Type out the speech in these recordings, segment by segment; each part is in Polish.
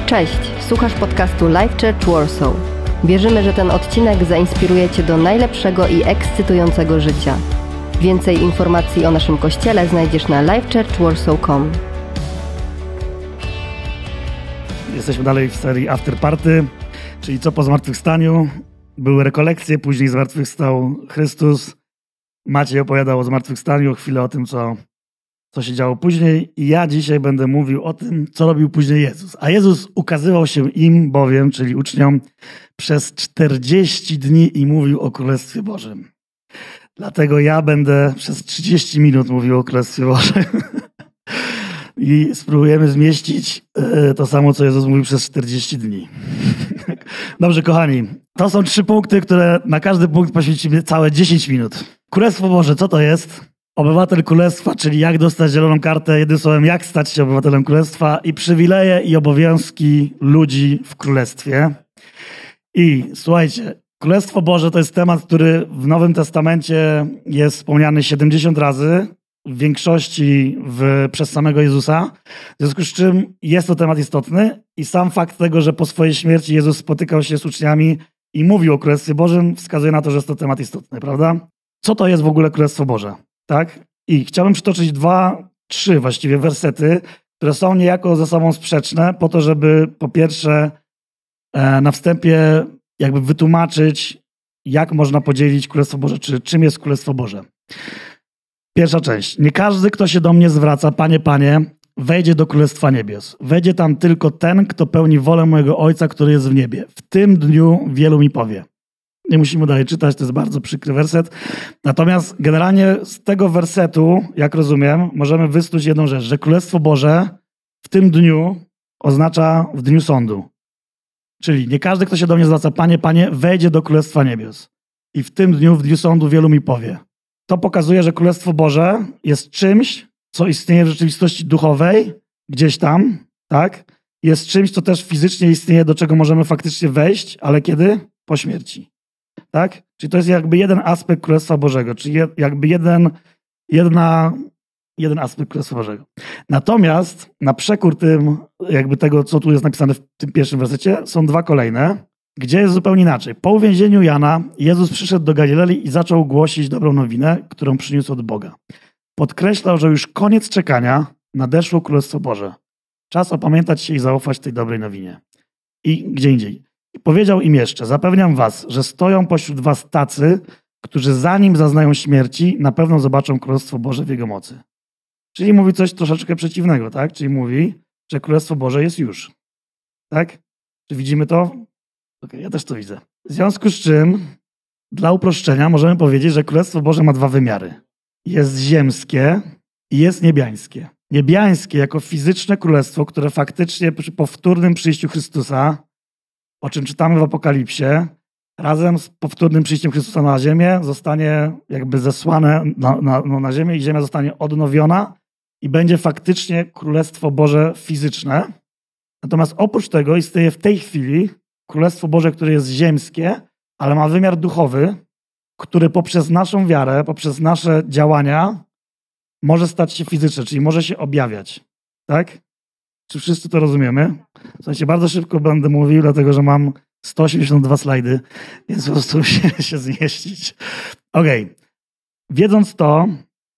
Cześć, słuchasz podcastu Life Church Warsaw. Wierzymy, że ten odcinek zainspiruje Cię do najlepszego i ekscytującego życia. Więcej informacji o naszym kościele znajdziesz na lifechurchwarsaw.com. Jesteśmy dalej w serii After Party, czyli co po zmartwychwstaniu. Były rekolekcje, później zmartwychwstał Chrystus. Maciej opowiadał o zmartwychwstaniu, chwilę o tym, co się działo później. I ja dzisiaj będę mówił o tym, co robił później Jezus. A Jezus ukazywał się im bowiem, czyli uczniom, przez 40 dni i mówił o Królestwie Bożym. Dlatego ja będę przez 30 minut mówił o Królestwie Bożym. I spróbujemy zmieścić to samo, co Jezus mówił przez 40 dni. Dobrze, kochani. To są 3 punkty, które na każdy punkt poświęcimy całe 10 minut. Królestwo Boże, co to jest? Obywatel Królestwa, czyli jak dostać zieloną kartę, jednym słowem, jak stać się obywatelem Królestwa i przywileje i obowiązki ludzi w Królestwie. I słuchajcie, Królestwo Boże to jest temat, który w Nowym Testamencie jest wspomniany 70 razy, w większości przez samego Jezusa, w związku z czym jest to temat istotny i sam fakt tego, że po swojej śmierci Jezus spotykał się z uczniami i mówił o Królestwie Bożym, wskazuje na to, że jest to temat istotny, prawda? Co to jest w ogóle Królestwo Boże? Tak? I chciałbym przytoczyć 3 właściwie wersety, które są niejako ze sobą sprzeczne, po to, żeby po pierwsze na wstępie jakby wytłumaczyć, jak można podzielić Królestwo Boże, czy czym jest Królestwo Boże. Pierwsza część. Nie każdy, kto się do mnie zwraca, Panie, Panie, wejdzie do Królestwa Niebios. Wejdzie tam tylko ten, kto pełni wolę mojego Ojca, który jest w niebie. W tym dniu wielu mi powie. Nie musimy dalej czytać, to jest bardzo przykry werset. Natomiast generalnie z tego wersetu, jak rozumiem, możemy wysnuć jedną rzecz, że Królestwo Boże w tym dniu oznacza w dniu sądu. Czyli nie każdy, kto się do mnie zwraca, Panie, Panie, wejdzie do Królestwa Niebios. I w tym dniu, w dniu sądu wielu mi powie. To pokazuje, że Królestwo Boże jest czymś, co istnieje w rzeczywistości duchowej, gdzieś tam, tak? Jest czymś, co też fizycznie istnieje, do czego możemy faktycznie wejść, ale kiedy? Po śmierci. Tak? Czyli to jest jakby jeden aspekt Królestwa Bożego, czyli jakby jeden aspekt Królestwa Bożego. Natomiast na przekór tym, jakby tego, co tu jest napisane w tym pierwszym wersecie, są 2 kolejne, gdzie jest zupełnie inaczej. Po uwięzieniu Jana Jezus przyszedł do Galilei i zaczął głosić dobrą nowinę, którą przyniósł od Boga. Podkreślał, że już koniec czekania, nadeszło Królestwo Boże. Czas opamiętać się i zaufać tej dobrej nowinie. I gdzie indziej. I powiedział im jeszcze, zapewniam was, że stoją pośród was tacy, którzy zanim zaznają śmierci, na pewno zobaczą Królestwo Boże w Jego mocy. Czyli mówi coś troszeczkę przeciwnego, tak? Czyli mówi, że Królestwo Boże jest już. Tak? Czy widzimy to? Okej, ja też to widzę. W związku z czym, dla uproszczenia, możemy powiedzieć, że Królestwo Boże ma 2 wymiary. Jest ziemskie i jest niebiańskie. Niebiańskie jako fizyczne królestwo, które faktycznie przy powtórnym przyjściu Chrystusa, o czym czytamy w Apokalipsie, razem z powtórnym przyjściem Chrystusa na ziemię zostanie jakby zesłane na ziemię i ziemia zostanie odnowiona i będzie faktycznie Królestwo Boże fizyczne. Natomiast oprócz tego istnieje w tej chwili Królestwo Boże, które jest ziemskie, ale ma wymiar duchowy, który poprzez naszą wiarę, poprzez nasze działania może stać się fizyczne, czyli może się objawiać. Tak? Czy wszyscy to rozumiemy? Słuchajcie, bardzo szybko będę mówił, dlatego że mam 182 slajdy, więc po prostu się zmieścić. Okej. Wiedząc to,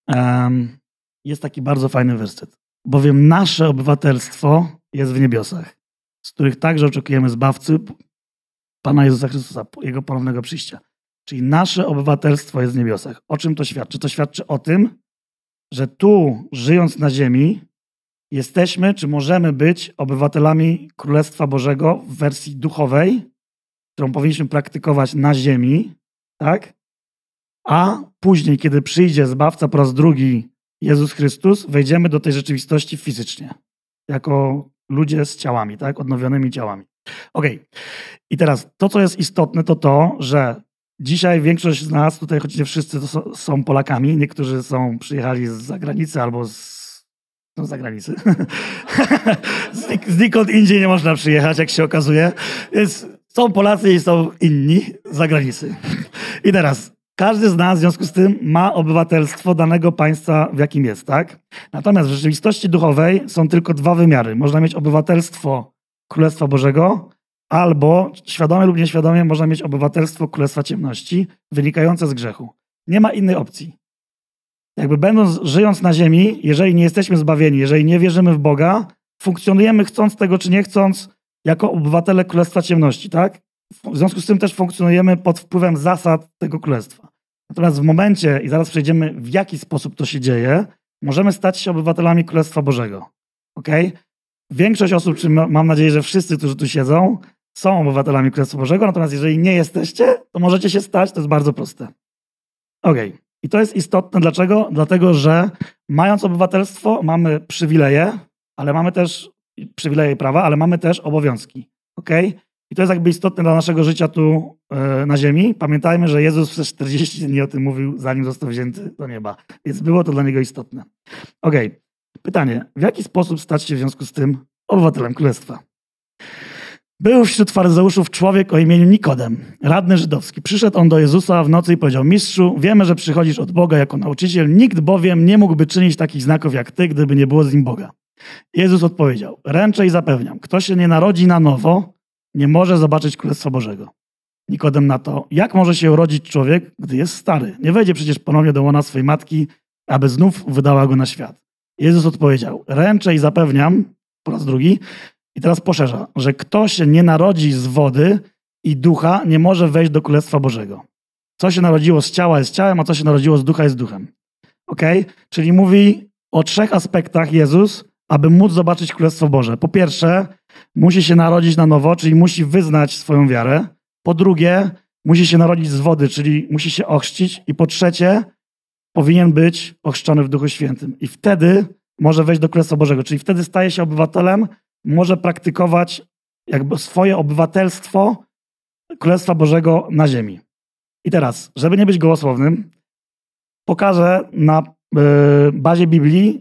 jest taki bardzo fajny werset. Bowiem nasze obywatelstwo jest w niebiosach, z których także oczekujemy Zbawcy, Pana Jezusa Chrystusa, Jego ponownego przyjścia. Czyli nasze obywatelstwo jest w niebiosach. O czym to świadczy? To świadczy o tym, że tu, żyjąc na ziemi, jesteśmy, czy możemy być obywatelami Królestwa Bożego w wersji duchowej, którą powinniśmy praktykować na ziemi, tak? A później, kiedy przyjdzie Zbawca po raz drugi, Jezus Chrystus, wejdziemy do tej rzeczywistości fizycznie, jako ludzie z ciałami, tak? Odnowionymi ciałami. Okej. I teraz to, co jest istotne, to, że dzisiaj większość z nas, tutaj choć nie wszyscy to są Polakami, niektórzy przyjechali z zagranicy albo z zagranicy. Znikąd indziej nie można przyjechać, jak się okazuje. Więc są Polacy i są inni z zagranicy. I teraz każdy z nas w związku z tym ma obywatelstwo danego państwa, w jakim jest, tak? Natomiast w rzeczywistości duchowej są tylko 2 wymiary. Można mieć obywatelstwo Królestwa Bożego, albo świadomie lub nieświadomie można mieć obywatelstwo Królestwa Ciemności wynikające z grzechu. Nie ma innej opcji. Żyjąc na ziemi, jeżeli nie jesteśmy zbawieni, jeżeli nie wierzymy w Boga, funkcjonujemy chcąc tego czy nie chcąc jako obywatele Królestwa Ciemności, tak? W związku z tym też funkcjonujemy pod wpływem zasad tego królestwa. Natomiast w momencie, i zaraz przejdziemy w jaki sposób to się dzieje, możemy stać się obywatelami Królestwa Bożego. Okay? Większość osób, czy mam nadzieję, że wszyscy, którzy tu siedzą, są obywatelami Królestwa Bożego, natomiast jeżeli nie jesteście, to możecie się stać, to jest bardzo proste. Okej. I to jest istotne. Dlaczego? Dlatego, że mając obywatelstwo mamy przywileje, ale mamy też przywileje i prawa, ale mamy też obowiązki. Okay? I to jest jakby istotne dla naszego życia tu na ziemi. Pamiętajmy, że Jezus przez 40 dni o tym mówił, zanim został wzięty do nieba. Więc było to dla Niego istotne. Okej. Pytanie. W jaki sposób stać się w związku z tym obywatelem Królestwa? Był wśród faryzeuszów człowiek o imieniu Nikodem, radny żydowski. Przyszedł on do Jezusa w nocy i powiedział: Mistrzu, wiemy, że przychodzisz od Boga jako nauczyciel, nikt bowiem nie mógłby czynić takich znaków jak ty, gdyby nie było z nim Boga. Jezus odpowiedział: Ręczę i zapewniam, kto się nie narodzi na nowo, nie może zobaczyć Królestwa Bożego. Nikodem na to: jak może się urodzić człowiek, gdy jest stary? Nie wejdzie przecież ponownie do łona swej matki, aby znów wydała go na świat. Jezus odpowiedział: Ręczę i zapewniam, po raz drugi, i teraz poszerza, że kto się nie narodzi z wody i ducha, nie może wejść do Królestwa Bożego. Co się narodziło z ciała jest ciałem, a co się narodziło z ducha jest duchem. Okay? Czyli mówi o 3 aspektach Jezus, aby móc zobaczyć Królestwo Boże. Po pierwsze, musi się narodzić na nowo, czyli musi wyznać swoją wiarę. Po drugie, musi się narodzić z wody, czyli musi się ochrzcić. I po trzecie, powinien być ochrzczony w Duchu Świętym. I wtedy może wejść do Królestwa Bożego, czyli wtedy staje się obywatelem, może praktykować jakby swoje obywatelstwo Królestwa Bożego na ziemi. I teraz, żeby nie być gołosłownym, pokażę na bazie Biblii,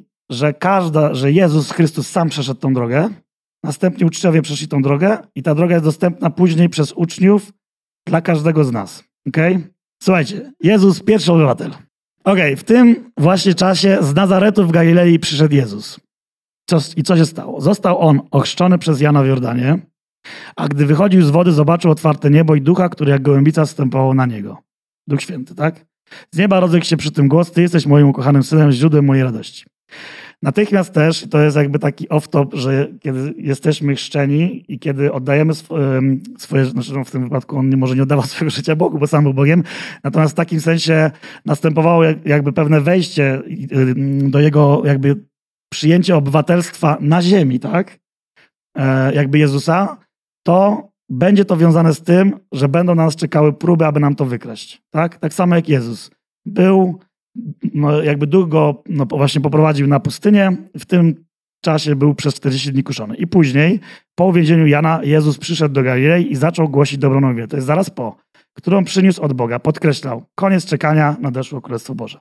że Jezus Chrystus sam przeszedł tą drogę, następnie uczniowie przeszli tą drogę i ta droga jest dostępna później przez uczniów dla każdego z nas. Okay? Słuchajcie, Jezus, pierwszy obywatel. W tym właśnie czasie z Nazaretu w Galilei przyszedł Jezus. I co się stało? Został on ochrzczony przez Jana w Jordanie, a gdy wychodził z wody, zobaczył otwarte niebo i ducha, który jak gołębica zstępował na niego. Duch Święty, tak? Z nieba rozległ się przy tym głos: Ty jesteś moim ukochanym synem, źródłem mojej radości. Natychmiast też, to jest jakby taki off-top, że kiedy jesteśmy chrzczeni i kiedy oddajemy swoje, znaczy w tym wypadku on może nie oddawał swojego życia Bogu, bo sam był Bogiem, natomiast w takim sensie następowało jakby pewne wejście do jego jakby przyjęcie obywatelstwa na ziemi, tak? Jakby Jezusa, to będzie to wiązane z tym, że będą na nas czekały próby, aby nam to wykraść, tak? Tak samo jak Jezus. Jakby Duch go właśnie poprowadził na pustynię, w tym czasie był przez 40 dni kuszony. I później, po uwięzieniu Jana, Jezus przyszedł do Galilei i zaczął głosić dobrą nowinę. To jest zaraz po, którą przyniósł od Boga. Podkreślał: koniec czekania, nadeszło Królestwo Boże.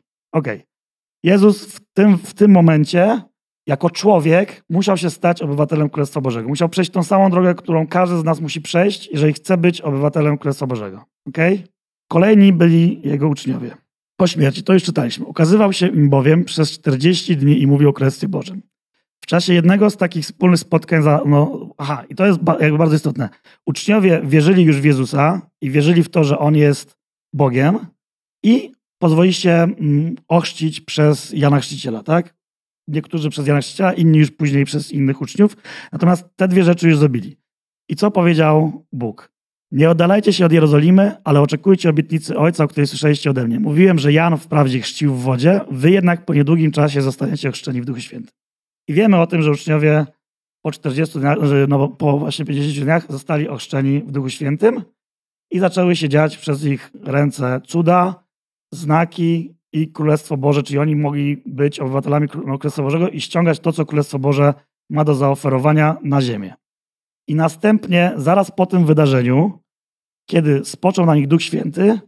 Jezus w tym momencie jako człowiek musiał się stać obywatelem Królestwa Bożego. Musiał przejść tą samą drogę, którą każdy z nas musi przejść, jeżeli chce być obywatelem Królestwa Bożego. Kolejni byli jego uczniowie. Po śmierci, to już czytaliśmy. Ukazywał się im bowiem przez 40 dni i mówił o Królestwie Bożym. W czasie jednego z takich wspólnych spotkań, i to jest jakby bardzo istotne. Uczniowie wierzyli już w Jezusa i wierzyli w to, że On jest Bogiem i pozwoli się ochrzcić przez Jana Chrzciciela, tak? Niektórzy przez Jana Chrzciciela, inni już później przez innych uczniów. Natomiast te 2 rzeczy już zrobili. I co powiedział Bóg? Nie oddalajcie się od Jerozolimy, ale oczekujcie obietnicy Ojca, o której słyszeliście ode mnie. Mówiłem, że Jan wprawdzie chrzcił w wodzie, wy jednak po niedługim czasie zostaniecie ochrzczeni w Duchu Świętym. I wiemy o tym, że uczniowie po 40 dniach, po właśnie 50 dniach zostali ochrzczeni w Duchu Świętym i zaczęły się dziać przez ich ręce cuda, znaki i Królestwo Boże, czyli oni mogli być obywatelami Królestwa Bożego i ściągać to, co Królestwo Boże ma do zaoferowania na ziemię. I następnie, zaraz po tym wydarzeniu, kiedy spoczął na nich Duch Święty,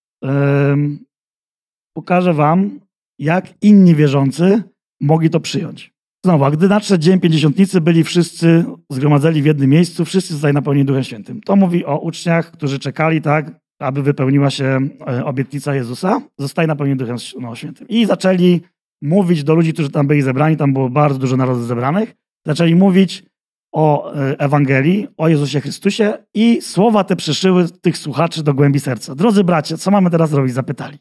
pokażę wam, jak inni wierzący mogli to przyjąć. Znowu, a gdy nadszedł dzień pięćdziesiątnicy, byli wszyscy zgromadzeni w jednym miejscu, wszyscy zostali napełnieni Duchem Świętym. To mówi o uczniach, którzy czekali, tak, aby wypełniła się obietnica Jezusa, zostali napełnieni Duchem Świętym. I zaczęli mówić do ludzi, którzy tam byli zebrani, tam było bardzo dużo narodów zebranych, zaczęli mówić o Ewangelii, o Jezusie Chrystusie i słowa te przeszyły tych słuchaczy do głębi serca. Drodzy bracia, co mamy teraz robić? Zapytali.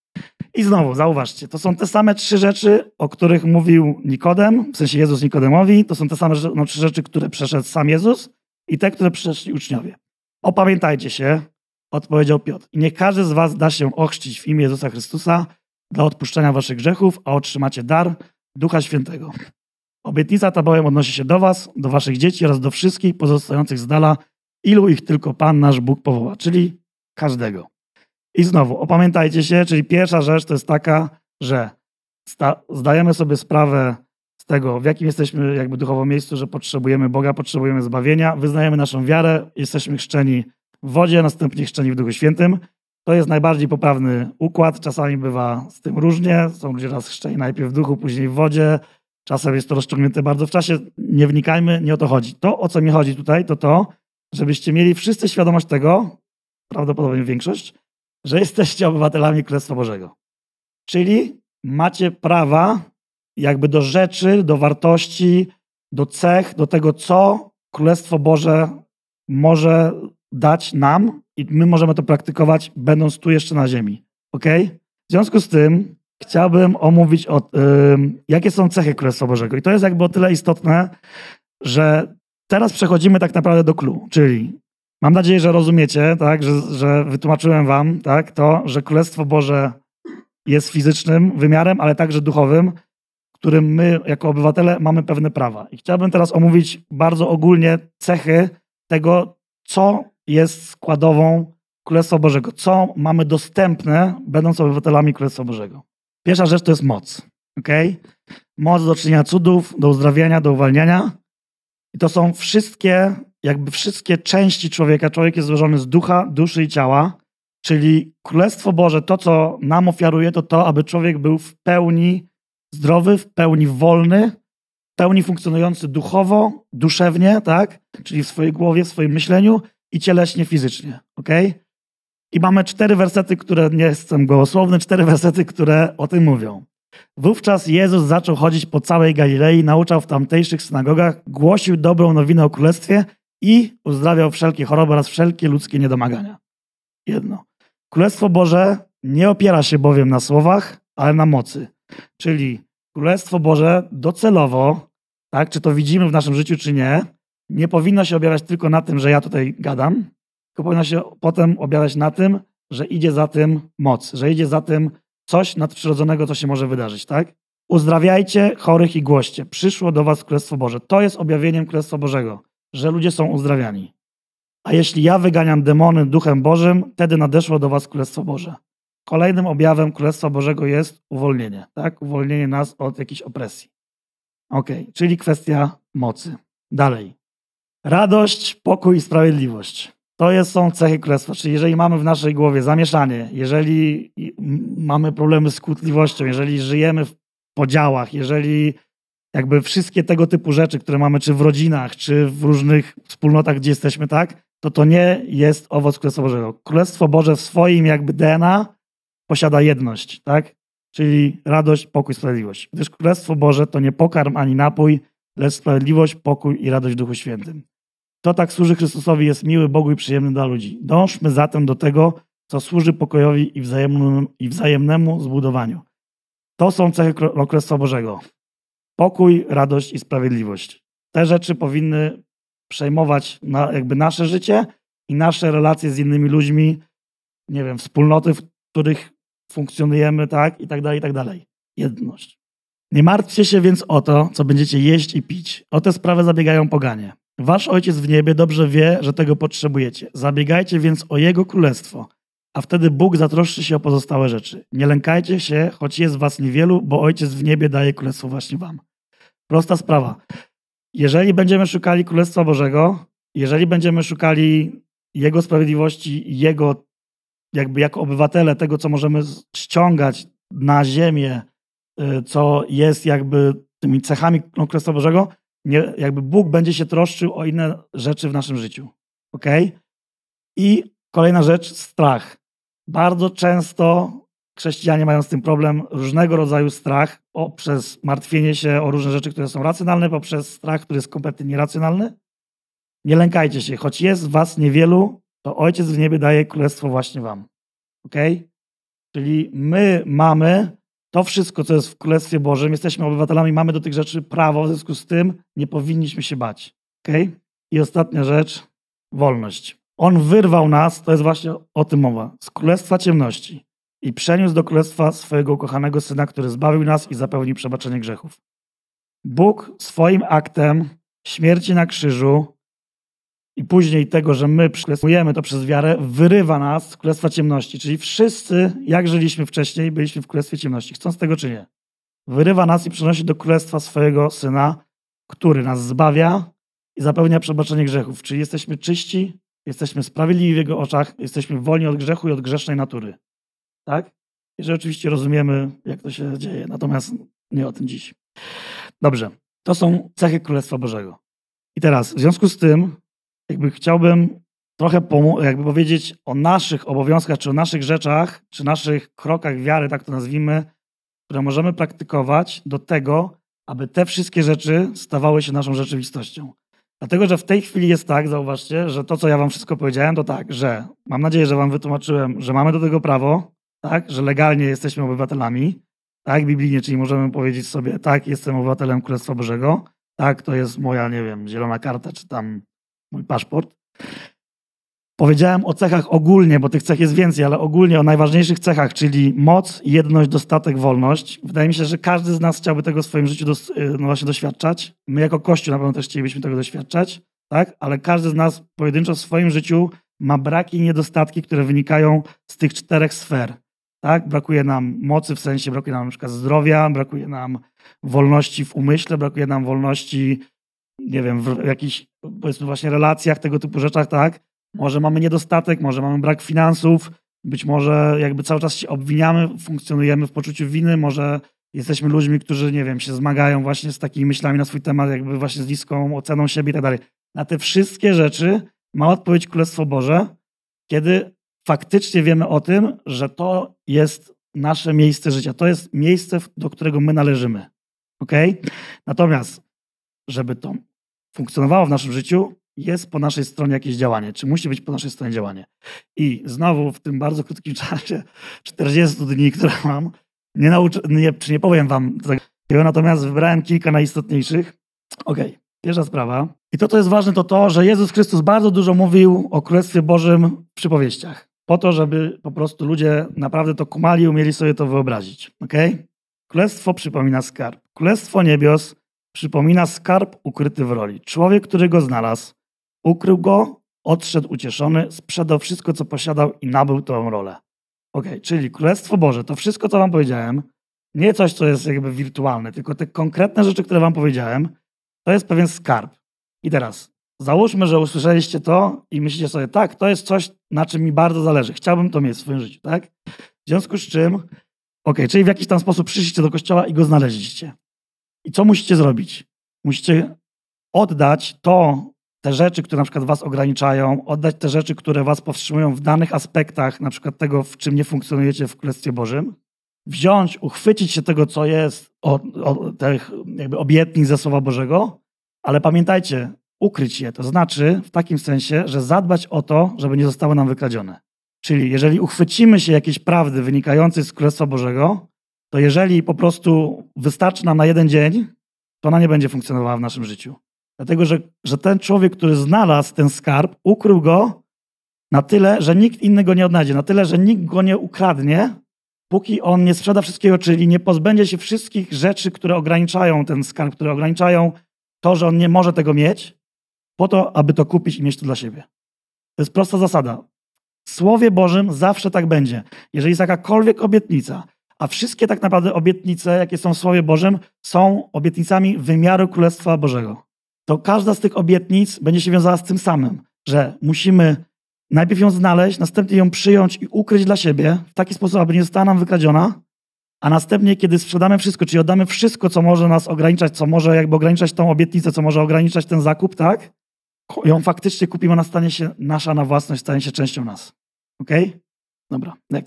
I znowu, zauważcie, to są te same 3 rzeczy, o których mówił Nikodem, w sensie Jezus Nikodemowi, to są te same 3 rzeczy, które przeszedł sam Jezus i te, które przeszli uczniowie. Opamiętajcie się, odpowiedział Piotr. I niech każdy z was da się ochrzcić w imię Jezusa Chrystusa dla odpuszczenia waszych grzechów, a otrzymacie dar Ducha Świętego. Obietnica ta bowiem odnosi się do was, do waszych dzieci oraz do wszystkich pozostających z dala, ilu ich tylko Pan nasz Bóg powoła, czyli każdego. I znowu, opamiętajcie się, czyli pierwsza rzecz to jest taka, że zdajemy sobie sprawę z tego, w jakim jesteśmy jakby duchowo miejscu, że potrzebujemy Boga, potrzebujemy zbawienia, wyznajemy naszą wiarę, jesteśmy chrzczeni w wodzie, następnie chrzczeni w Duchu Świętym. To jest najbardziej poprawny układ, czasami bywa z tym różnie, są ludzie raz chrzczeni najpierw w duchu, później w wodzie, czasem jest to rozciągnięte bardzo w czasie, nie wnikajmy, nie o to chodzi. To, o co mi chodzi tutaj, to, żebyście mieli wszyscy świadomość tego, prawdopodobnie większość, że jesteście obywatelami Królestwa Bożego. Czyli macie prawa jakby do rzeczy, do wartości, do cech, do tego, co Królestwo Boże może dać nam i my możemy to praktykować, będąc tu jeszcze na ziemi. Okay? W związku z tym chciałbym omówić, jakie są cechy Królestwa Bożego. I to jest jakby o tyle istotne, że teraz przechodzimy tak naprawdę do clou, czyli mam nadzieję, że rozumiecie, tak, że wytłumaczyłem wam tak, to, że Królestwo Boże jest fizycznym wymiarem, ale także duchowym, w którym my jako obywatele mamy pewne prawa. I chciałbym teraz omówić bardzo ogólnie cechy tego, co jest składową Królestwa Bożego, co mamy dostępne, będąc obywatelami Królestwa Bożego. Pierwsza rzecz to jest moc. Okay? Moc do czynienia cudów, do uzdrawiania, do uwalniania. I to są wszystkie części człowieka. Człowiek jest złożony z ducha, duszy i ciała. Czyli Królestwo Boże, to co nam ofiaruje, to aby człowiek był w pełni zdrowy, w pełni wolny, w pełni funkcjonujący duchowo, duszewnie, tak? Czyli w swojej głowie, w swoim myśleniu i cieleśnie, fizycznie. Okay? I mamy 4 wersety, które, nie jestem gołosłowny, 4 wersety, które o tym mówią. Wówczas Jezus zaczął chodzić po całej Galilei, nauczał w tamtejszych synagogach, głosił dobrą nowinę o Królestwie i uzdrawiał wszelkie choroby oraz wszelkie ludzkie niedomagania. Jedno. Królestwo Boże nie opiera się bowiem na słowach, ale na mocy. Czyli Królestwo Boże docelowo, tak, czy to widzimy w naszym życiu, czy nie, nie powinno się objawiać tylko na tym, że ja tutaj gadam, tylko powinno się potem objawiać na tym, że idzie za tym moc, że idzie za tym coś nadprzyrodzonego, co się może wydarzyć, tak? Uzdrawiajcie chorych i głoście. Przyszło do was Królestwo Boże. To jest objawieniem Królestwa Bożego, że ludzie są uzdrawiani. A jeśli ja wyganiam demony Duchem Bożym, wtedy nadeszło do was Królestwo Boże. Kolejnym objawem Królestwa Bożego jest uwolnienie, tak? Uwolnienie nas od jakiejś opresji. Okej, czyli kwestia mocy. Dalej. Radość, pokój i sprawiedliwość. To są cechy Królestwa. Czyli jeżeli mamy w naszej głowie zamieszanie, jeżeli mamy problemy z kłótliwością, jeżeli żyjemy w podziałach, jeżeli jakby wszystkie tego typu rzeczy, które mamy czy w rodzinach, czy w różnych wspólnotach, gdzie jesteśmy, tak, to nie jest owoc Królestwa Bożego. Królestwo Boże w swoim jakby DNA posiada jedność, tak? Czyli radość, pokój, sprawiedliwość. Gdyż Królestwo Boże to nie pokarm ani napój, lecz sprawiedliwość, pokój i radość w Duchu Świętym. To tak służy Chrystusowi, jest miły Bogu i przyjemny dla ludzi. Dążmy zatem do tego, co służy pokojowi i wzajemnemu zbudowaniu. To są cechy Królestwa Bożego. Pokój, radość i sprawiedliwość. Te rzeczy powinny przejmować jakby nasze życie i nasze relacje z innymi ludźmi, nie wiem, wspólnoty, w których funkcjonujemy, tak, i tak dalej, i tak dalej. Jedność. Nie martwcie się więc o to, co będziecie jeść i pić. O tę sprawę zabiegają poganie. Wasz Ojciec w niebie dobrze wie, że tego potrzebujecie. Zabiegajcie więc o Jego Królestwo, a wtedy Bóg zatroszczy się o pozostałe rzeczy. Nie lękajcie się, choć jest was niewielu, bo Ojciec w niebie daje Królestwo właśnie wam. Prosta sprawa. Jeżeli będziemy szukali Królestwa Bożego, jeżeli będziemy szukali Jego sprawiedliwości, Jego jakby jako obywatele tego, co możemy ściągać na ziemię, co jest jakby tymi cechami Królestwa Bożego, jakby Bóg będzie się troszczył o inne rzeczy w naszym życiu. Okay? I kolejna rzecz, strach. Bardzo często chrześcijanie mają z tym problem, różnego rodzaju strach, poprzez martwienie się o różne rzeczy, które są racjonalne, poprzez strach, który jest kompletnie nieracjonalny. Nie lękajcie się, choć jest was niewielu, to Ojciec w niebie daje królestwo właśnie wam. Okej? Czyli my mamy to wszystko, co jest w Królestwie Bożym, jesteśmy obywatelami, mamy do tych rzeczy prawo, w związku z tym nie powinniśmy się bać. Okej? I ostatnia rzecz, wolność. On wyrwał nas, to jest właśnie o tym mowa, z królestwa ciemności i przeniósł do królestwa swojego ukochanego Syna, który zbawił nas i zapewnił przebaczenie grzechów. Bóg swoim aktem śmierci na krzyżu i później tego, że my przykręcujemy to przez wiarę, wyrywa nas z królestwa ciemności. Czyli wszyscy, jak żyliśmy wcześniej, byliśmy w królestwie ciemności, chcąc tego czy nie. Wyrywa nas i przenosi do królestwa swojego Syna, który nas zbawia i zapewnia przebaczenie grzechów. Czyli jesteśmy czyści, jesteśmy sprawiedliwi w Jego oczach, jesteśmy wolni od grzechu i od grzesznej natury. Tak? Jeżeli oczywiście rozumiemy, jak to się dzieje. Natomiast nie o tym dziś. Dobrze. To są cechy Królestwa Bożego. I teraz, w związku z tym, chciałbym trochę powiedzieć o naszych obowiązkach, czy o naszych rzeczach, czy naszych krokach wiary, tak to nazwijmy, które możemy praktykować do tego, aby te wszystkie rzeczy stawały się naszą rzeczywistością. Dlatego, że w tej chwili jest tak, zauważcie, że to, co ja wam wszystko powiedziałem, to tak, że mam nadzieję, że wam wytłumaczyłem, że mamy do tego prawo, tak, że legalnie jesteśmy obywatelami, tak, biblijnie, czyli możemy powiedzieć sobie, tak, jestem obywatelem Królestwa Bożego, tak, to jest moja, nie wiem, zielona karta, czy tam mój paszport. Powiedziałem o cechach ogólnie, bo tych cech jest więcej, ale ogólnie o najważniejszych cechach, czyli moc, jedność, dostatek, wolność. Wydaje mi się, że każdy z nas chciałby tego w swoim życiu właśnie doświadczać. My jako Kościół na pewno też chcielibyśmy tego doświadczać, tak? Ale każdy z nas pojedynczo w swoim życiu ma braki i niedostatki, które wynikają z tych 4 sfer. Tak? Brakuje nam mocy, w sensie brakuje nam na przykład zdrowia, brakuje nam wolności w umyśle, brakuje nam wolności, nie wiem, w jakichś, powiedzmy właśnie relacjach, tego typu rzeczach, tak? Może mamy niedostatek, może mamy brak finansów, być może jakby cały czas się obwiniamy, funkcjonujemy w poczuciu winy, może jesteśmy ludźmi, którzy, nie wiem, się zmagają właśnie z takimi myślami na swój temat, jakby właśnie z niską oceną siebie i tak dalej. Na te wszystkie rzeczy ma odpowiedź Królestwo Boże, kiedy faktycznie wiemy o tym, że to jest nasze miejsce życia. To jest miejsce, do którego my należymy. Okay? Natomiast, żeby to funkcjonowało w naszym życiu, jest po naszej stronie jakieś działanie. Czy musi być po naszej stronie działanie? I znowu w tym bardzo krótkim czasie, 40 dni, które mam, nie powiem wam tego, natomiast wybrałem kilka najistotniejszych. Okej, pierwsza sprawa. I to, co jest ważne, to to, że Jezus Chrystus bardzo dużo mówił o Królestwie Bożym w przypowieściach. Po to, żeby po prostu ludzie naprawdę to kumali i umieli sobie to wyobrazić. Okay? Królestwo przypomina skarb. Królestwo niebios przypomina skarb ukryty w roli. Człowiek, który go znalazł, ukrył go, odszedł ucieszony, sprzedał wszystko, co posiadał i nabył tą rolę. Okay, czyli Królestwo Boże, to wszystko, co wam powiedziałem, nie coś, co jest jakby wirtualne, tylko te konkretne rzeczy, które wam powiedziałem, to jest pewien skarb. I teraz załóżmy, że usłyszeliście to i myślicie sobie, tak, to jest coś, na czym mi bardzo zależy. Chciałbym to mieć w swoim życiu, tak? W związku z czym, czyli w jakiś tam sposób przyszliście do kościoła i go znaleźliście. I co musicie zrobić? Musicie oddać te rzeczy, które na przykład was ograniczają, oddać te rzeczy, które was powstrzymują w danych aspektach, na przykład tego, w czym nie funkcjonujecie w Królestwie Bożym, uchwycić się tego, co jest tych jakby obietnic ze Słowa Bożego, ale pamiętajcie, ukryć je, to znaczy w takim sensie, że zadbać o to, żeby nie zostały nam wykradzione. Czyli jeżeli uchwycimy się jakiejś prawdy wynikającej z Królestwa Bożego, to jeżeli po prostu wystarczy nam na jeden dzień, to ona nie będzie funkcjonowała w naszym życiu. Dlatego, że ten człowiek, który znalazł ten skarb, ukrył go na tyle, że nikt inny go nie odnajdzie, na tyle, że nikt go nie ukradnie, póki on nie sprzeda wszystkiego, czyli nie pozbędzie się wszystkich rzeczy, które ograniczają ten skarb, które ograniczają to, że on nie może tego mieć, po to, aby to kupić i mieć to dla siebie. To jest prosta zasada. W Słowie Bożym zawsze tak będzie. Jeżeli jest jakakolwiek obietnica, a wszystkie tak naprawdę obietnice, jakie są w Słowie Bożym, są obietnicami wymiaru Królestwa Bożego. To każda z tych obietnic będzie się wiązała z tym samym, że musimy najpierw ją znaleźć, następnie ją przyjąć i ukryć dla siebie w taki sposób, aby nie została nam wykradziona, a następnie, kiedy sprzedamy wszystko, czyli oddamy wszystko, co może nas ograniczać, co może jakby ograniczać tą obietnicę, co może ograniczać ten zakup, tak? Ją faktycznie kupimy, ona stanie się nasza na własność, stanie się częścią nas. Okej? Dobra, next.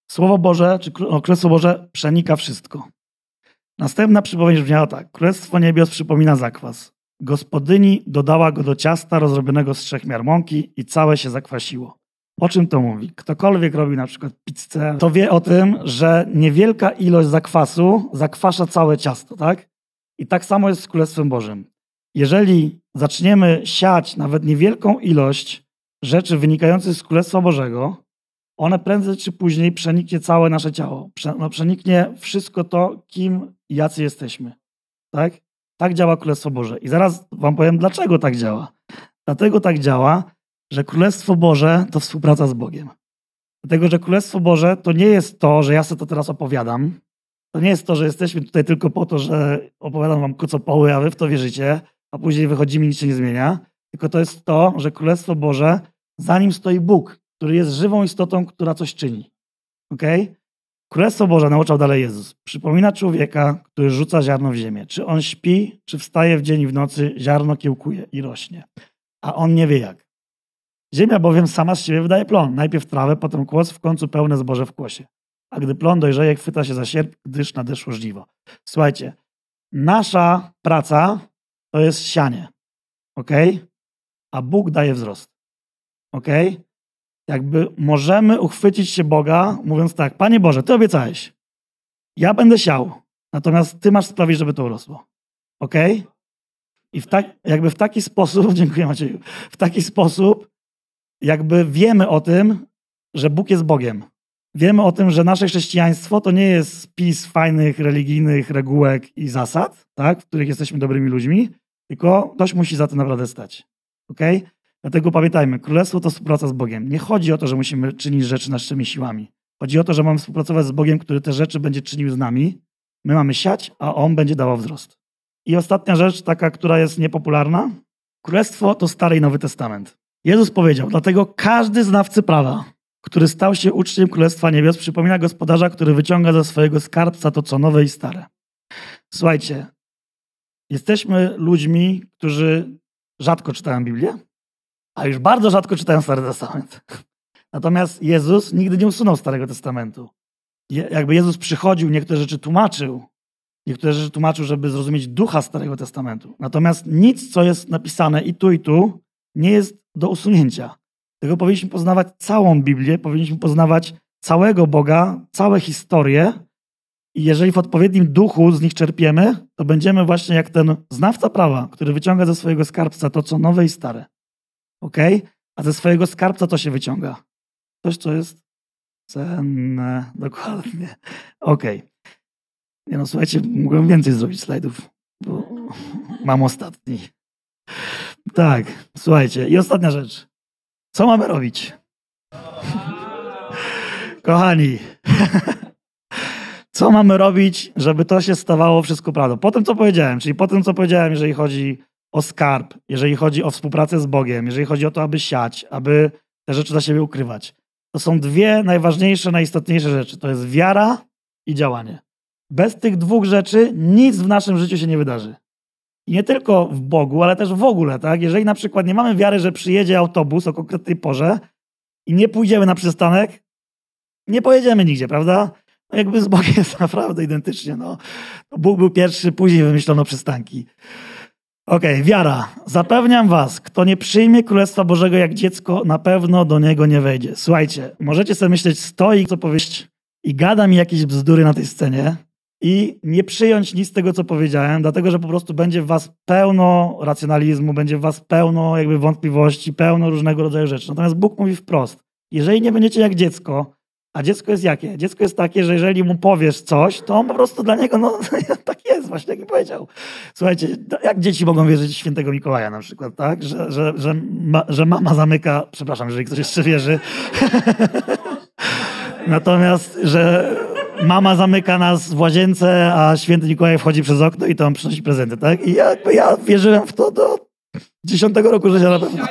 Słowo Boże, czy Królestwo Boże przenika wszystko. Następna przypowieść brzmiała tak. Królestwo niebios przypomina zakwas. Gospodyni dodała go do ciasta rozrobionego z 3 miar mąki i całe się zakwasiło. O czym to mówi? Ktokolwiek robi na przykład pizzę, to wie o tym, że niewielka ilość zakwasu zakwasza całe ciasto, tak? I tak samo jest z Królestwem Bożym. Jeżeli zaczniemy siać nawet niewielką ilość rzeczy wynikających z Królestwa Bożego, one prędzej czy później przeniknie całe nasze ciało. Przeniknie wszystko to, kim i jacy jesteśmy. Tak? Tak działa Królestwo Boże. I zaraz wam powiem, dlaczego tak działa. Dlatego tak działa, że Królestwo Boże to współpraca z Bogiem. Dlatego, że Królestwo Boże to nie jest to, że ja sobie to teraz opowiadam. To nie jest to, że jesteśmy tutaj tylko po to, że opowiadam wam kocopoły, a wy w to wierzycie, a później wychodzimy i nic się nie zmienia. Tylko to jest to, że Królestwo Boże, za nim stoi Bóg, który jest żywą istotą, która coś czyni. Okay? Królestwo Boże, nauczał dalej Jezus, przypomina człowieka, który rzuca ziarno w ziemię. Czy on śpi, czy wstaje w dzień i w nocy, ziarno kiełkuje i rośnie. A on nie wie jak. Ziemia bowiem sama z siebie wydaje plon. Najpierw trawę, potem kłos, w końcu pełne zboże w kłosie. A gdy plon dojrzeje, chwyta się za sierp, gdyż nadeszło żniwo. Słuchajcie, nasza praca to jest sianie. Okay? A Bóg daje wzrost. Okay? Jakby możemy uchwycić się Boga, mówiąc tak, Panie Boże, Ty obiecałeś, ja będę siał, natomiast Ty masz sprawić, żeby to urosło. Okay? I w taki sposób, dziękuję Macieju, w taki sposób jakby wiemy o tym, że Bóg jest Bogiem. Wiemy o tym, że nasze chrześcijaństwo to nie jest spis fajnych, religijnych regułek i zasad, tak, w których jesteśmy dobrymi ludźmi, tylko ktoś musi za to naprawdę stać. Okay? Dlatego pamiętajmy, Królestwo to współpraca z Bogiem. Nie chodzi o to, że musimy czynić rzeczy naszymi siłami. Chodzi o to, że mamy współpracować z Bogiem, który te rzeczy będzie czynił z nami. My mamy siać, a On będzie dawał wzrost. I ostatnia rzecz, taka, która jest niepopularna. Królestwo to Stary i Nowy Testament. Jezus powiedział, dlatego każdy znawcy prawa, który stał się uczniem Królestwa Niebios, przypomina gospodarza, który wyciąga ze swojego skarbca to, co nowe i stare. Słuchajcie, jesteśmy ludźmi, którzy rzadko czytają Biblię, a już bardzo rzadko czytają Stary Testament. Natomiast Jezus nigdy nie usunął Starego Testamentu. Jakby Jezus przychodził, niektóre rzeczy tłumaczył, żeby zrozumieć ducha Starego Testamentu. Natomiast nic, co jest napisane i tu, nie jest do usunięcia. Tego powinniśmy poznawać całą Biblię, powinniśmy poznawać całego Boga, całe historie i jeżeli w odpowiednim duchu z nich czerpiemy, to będziemy właśnie jak ten znawca prawa, który wyciąga ze swojego skarbca to, co nowe i stare. Okay? A ze swojego skarbca to się wyciąga. Coś, co jest cenne. Dokładnie. Okej. Nie no, słuchajcie, mogłem więcej zrobić slajdów, bo mam ostatni. Tak, słuchajcie. I ostatnia rzecz. Co mamy robić? Kochani, co mamy robić, żeby to się stawało wszystko prawdą? Po tym, co powiedziałem, czyli po tym, co powiedziałem, jeżeli chodzi o skarb, jeżeli chodzi o współpracę z Bogiem, jeżeli chodzi o to, aby siać, aby te rzeczy dla siebie ukrywać. To są dwie najważniejsze, najistotniejsze rzeczy. To jest wiara i działanie. Bez tych dwóch rzeczy nic w naszym życiu się nie wydarzy. I nie tylko w Bogu, ale też w ogóle. Tak? Jeżeli na przykład nie mamy wiary, że przyjedzie autobus o konkretnej porze i nie pójdziemy na przystanek, nie pojedziemy nigdzie, prawda? No jakby z Bogiem jest naprawdę identycznie. No. Bóg był pierwszy, później wymyślono przystanki. Okej, wiara. Zapewniam was, kto nie przyjmie Królestwa Bożego jak dziecko, na pewno do niego nie wejdzie. Słuchajcie, możecie sobie myśleć, stoi co powiedzieć i gada mi jakieś bzdury na tej scenie i nie przyjąć nic z tego, co powiedziałem, dlatego, że po prostu będzie w was pełno racjonalizmu, będzie w was pełno jakby wątpliwości, pełno różnego rodzaju rzeczy. Natomiast Bóg mówi wprost, jeżeli nie będziecie jak dziecko, a dziecko jest jakie? Dziecko jest takie, że jeżeli mu powiesz coś, to on po prostu dla niego, no tak jest, właśnie jak mi powiedział. Słuchajcie, jak dzieci mogą wierzyć w świętego Mikołaja na przykład, tak? Że mama zamyka, przepraszam, jeżeli ktoś jeszcze wierzy, natomiast, że mama zamyka nas w łazience, a święty Mikołaj wchodzi przez okno i to on przynosi prezenty, tak? I ja wierzyłem w to do 10 roku życia na pewno.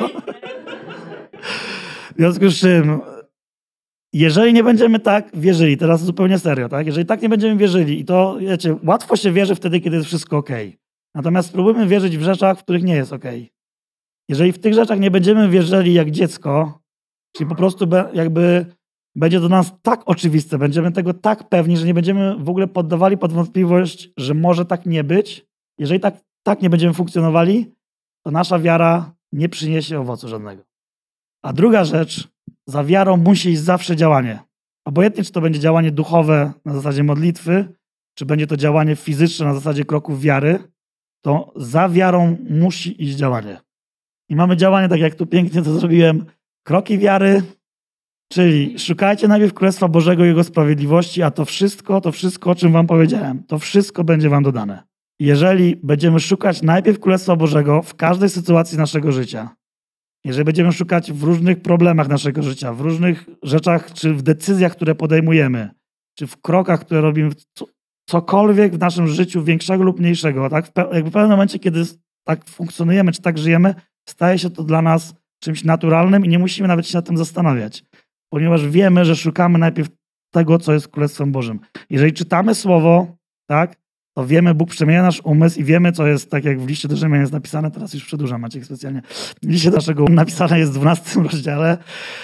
W związku z czym, jeżeli nie będziemy tak wierzyli, teraz zupełnie serio, tak? Jeżeli tak nie będziemy wierzyli i to, wiecie, łatwo się wierzy wtedy, kiedy jest wszystko okej. Natomiast spróbujmy wierzyć w rzeczach, w których nie jest okej. Jeżeli w tych rzeczach nie będziemy wierzyli jak dziecko, czyli po prostu jakby będzie do nas tak oczywiste, będziemy tego tak pewni, że nie będziemy w ogóle poddawali pod wątpliwość, że może tak nie być. Jeżeli tak nie będziemy funkcjonowali, to nasza wiara nie przyniesie owocu żadnego. A druga rzecz, za wiarą musi iść zawsze działanie. Obojętnie, czy to będzie działanie duchowe na zasadzie modlitwy, czy będzie to działanie fizyczne na zasadzie kroków wiary, to za wiarą musi iść działanie. I mamy działanie, tak jak tu pięknie to zrobiłem, kroki wiary, czyli szukajcie najpierw Królestwa Bożego i Jego sprawiedliwości, a to wszystko, o czym wam powiedziałem, to wszystko będzie wam dodane. Jeżeli będziemy szukać najpierw Królestwa Bożego w każdej sytuacji naszego życia, jeżeli będziemy szukać w różnych problemach naszego życia, w różnych rzeczach, czy w decyzjach, które podejmujemy, czy w krokach, które robimy, cokolwiek w naszym życiu, większego lub mniejszego, tak? Jakby w pewnym momencie, kiedy tak funkcjonujemy, czy tak żyjemy, staje się to dla nas czymś naturalnym i nie musimy nawet się nad tym zastanawiać, ponieważ wiemy, że szukamy najpierw tego, co jest Królestwem Bożym. Jeżeli czytamy Słowo, tak, to wiemy, Bóg przemienia nasz umysł i wiemy, co jest, tak jak w liście do Rzymian jest napisane, teraz już przedłużam, Maciek specjalnie, w liście naszego napisane jest w 12 rozdziale,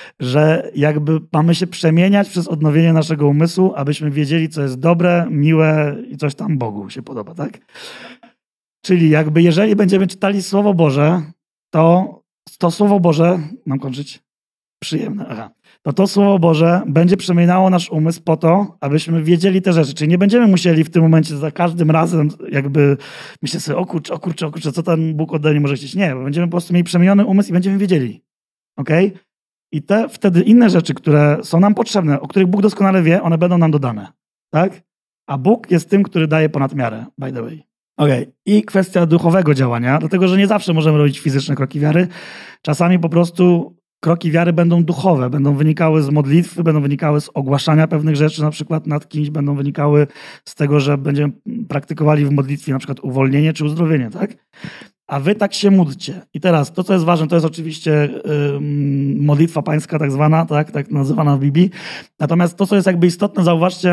że jakby mamy się przemieniać przez odnowienie naszego umysłu, abyśmy wiedzieli, co jest dobre, miłe i coś tam Bogu się podoba, tak? Czyli jakby jeżeli będziemy czytali Słowo Boże, to Słowo Boże, mam kończyć? Przyjemne, to Słowo Boże będzie przemieniało nasz umysł po to, abyśmy wiedzieli te rzeczy. Czyli nie będziemy musieli w tym momencie za każdym razem jakby myśleć sobie, o kurczę, co ten Bóg ode mnie może chcieć. Nie, bo będziemy po prostu mieli przemieniony umysł i będziemy wiedzieli. Okay? I te wtedy inne rzeczy, które są nam potrzebne, o których Bóg doskonale wie, one będą nam dodane. Tak? A Bóg jest tym, który daje ponad miarę, by the way. Okay. I kwestia duchowego działania, dlatego że nie zawsze możemy robić fizyczne kroki wiary. Czasami po prostu kroki wiary będą duchowe, będą wynikały z modlitwy, będą wynikały z ogłaszania pewnych rzeczy, na przykład nad kimś, będą wynikały z tego, że będziemy praktykowali w modlitwie na przykład uwolnienie czy uzdrowienie, tak? A wy tak się módlcie. I teraz to, co jest ważne, to jest oczywiście modlitwa pańska tak zwana, tak nazywana w Biblii. Natomiast to, co jest jakby istotne, zauważcie,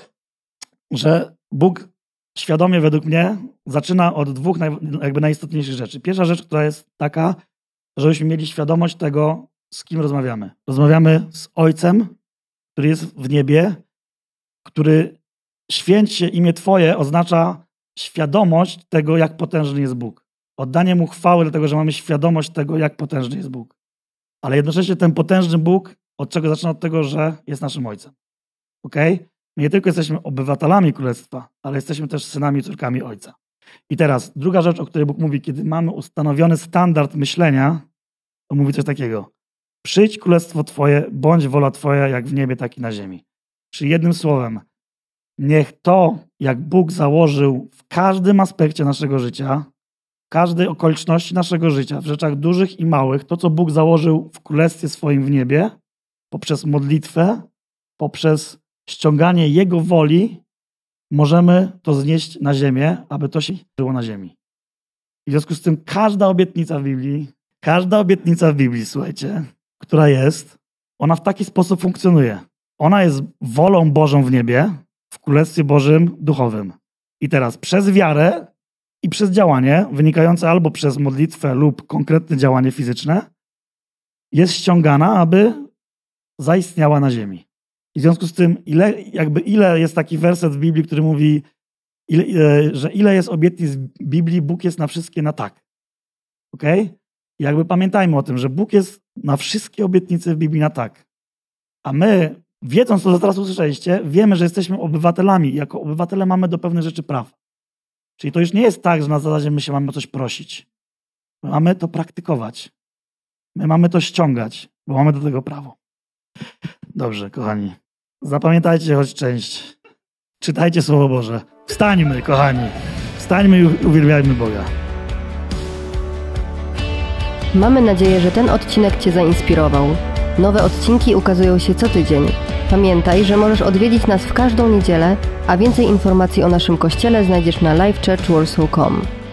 że Bóg świadomie według mnie zaczyna od dwóch jakby najistotniejszych rzeczy. Pierwsza rzecz, która jest taka, żebyśmy mieli świadomość tego, z kim rozmawiamy. Rozmawiamy z Ojcem, który jest w niebie, który święć się imię Twoje oznacza świadomość tego, jak potężny jest Bóg. Oddanie Mu chwały, dlatego że mamy świadomość tego, jak potężny jest Bóg. Ale jednocześnie ten potężny Bóg od czego zaczyna? Od tego, że jest naszym Ojcem. Okay? My nie tylko jesteśmy obywatelami Królestwa, ale jesteśmy też synami i córkami Ojca. I teraz druga rzecz, o której Bóg mówi, kiedy mamy ustanowiony standard myślenia, to mówi coś takiego. Przyjdź królestwo Twoje, bądź wola Twoja, jak w niebie, tak i na ziemi. Czyli jednym słowem, niech to, jak Bóg założył w każdym aspekcie naszego życia, w każdej okoliczności naszego życia, w rzeczach dużych i małych, to, co Bóg założył w królestwie swoim w niebie, poprzez modlitwę, poprzez ściąganie Jego woli, możemy to znieść na ziemię, aby to się żyło na ziemi. I w związku z tym każda obietnica w Biblii, słuchajcie, która jest, ona w taki sposób funkcjonuje. Ona jest wolą Bożą w niebie, w Królestwie Bożym duchowym. I teraz przez wiarę i przez działanie, wynikające albo przez modlitwę lub konkretne działanie fizyczne, jest ściągana, aby zaistniała na ziemi. I w związku z tym, ile jest taki werset w Biblii, który mówi, że ile jest obietnic w Biblii, Bóg jest na wszystkie na tak. Okej? Jakby pamiętajmy o tym, że Bóg jest na wszystkie obietnice w Biblii na tak. A my, wiedząc to, co teraz usłyszeliście, wiemy, że jesteśmy obywatelami i jako obywatele mamy do pewnych rzeczy praw. Czyli to już nie jest tak, że na zasadzie my się mamy o coś prosić. My mamy to praktykować. My mamy to ściągać, bo mamy do tego prawo. Dobrze, kochani. Zapamiętajcie choć część. Czytajcie Słowo Boże. Wstańmy, kochani. Wstańmy i uwielbiajmy Boga. Mamy nadzieję, że ten odcinek Cię zainspirował. Nowe odcinki ukazują się co tydzień. Pamiętaj, że możesz odwiedzić nas w każdą niedzielę, a więcej informacji o naszym kościele znajdziesz na livechurchwarsaw.com.